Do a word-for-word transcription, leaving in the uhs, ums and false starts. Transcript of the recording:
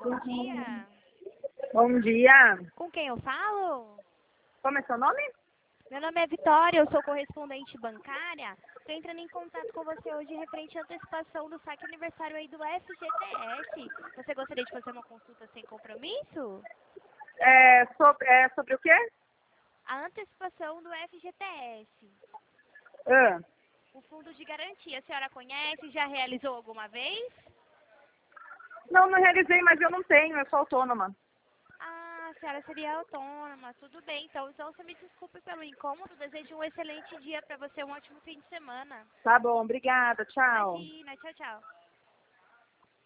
Bom dia. Bom dia. Com quem eu falo? Como é seu nome? Meu nome é Vitória, eu sou correspondente bancária. Estou entrando em contato com você hoje referente à antecipação do saque aniversário aí do F G T S. Você gostaria de fazer uma consulta sem compromisso? É sobre, é sobre o quê? A antecipação do F G T S. Ah, O fundo de garantia, a senhora conhece? Já realizou alguma vez? não, não realizei, mas eu não tenho, eu sou autônoma. Ah, a senhora seria autônoma, tudo bem. Então, então você me desculpe pelo incômodo, desejo um excelente dia para você, um ótimo fim de semana. Tá bom, obrigada, tchau. Imagina, tchau, tchau.